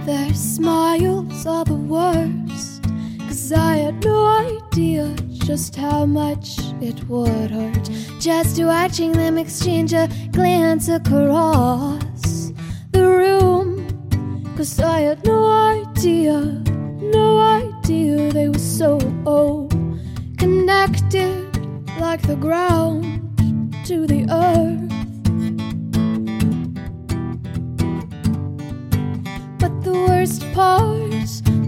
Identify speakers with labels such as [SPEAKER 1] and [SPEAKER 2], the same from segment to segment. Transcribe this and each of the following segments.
[SPEAKER 1] Their smiles are the worst, 'cause I had no idea just how much it would hurt, just watching them exchange a glance across the room. 'Cause I had no idea they were so connected, like the ground to the earth. But the worst part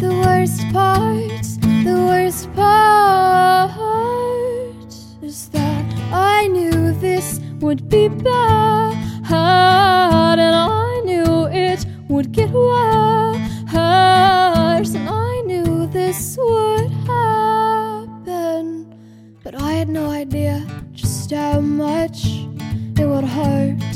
[SPEAKER 1] is that I knew this would be bad, and I knew it would get worse, and I knew this would happen, but I had no idea just how much it would hurt.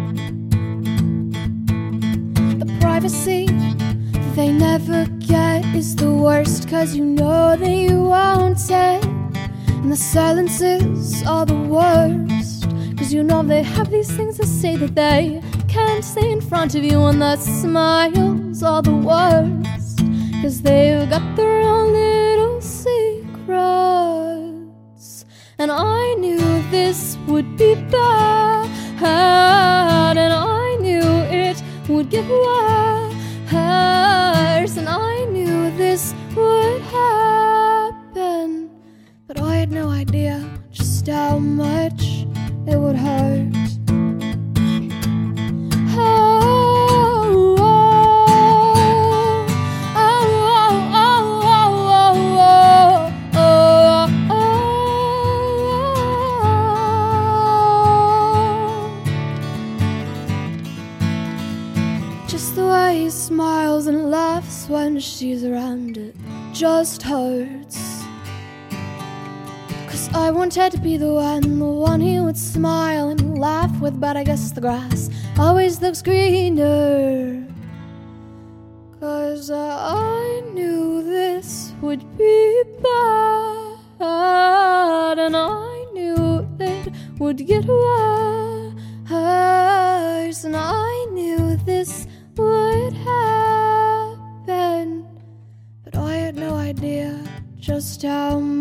[SPEAKER 1] The privacy they never get is the worst, 'cause you know that you won't say. And the silences are the worst, 'cause you know they have these things to say that they can't say in front of you. And the smiles are the worst, 'cause they've got their own little secrets. And I knew this would be bad, and I knew it would get worse, and I knew this would happen, but I had no idea just how much it would hurt. Just the way he smiles and laughs when she's around, it just hurts. 'Cause I wanted to be the one he would smile and laugh with, but I guess the grass always looks greener. 'Cause I knew this would be bad, and I knew it would get worse, and I knew this would happen, but I had no idea just how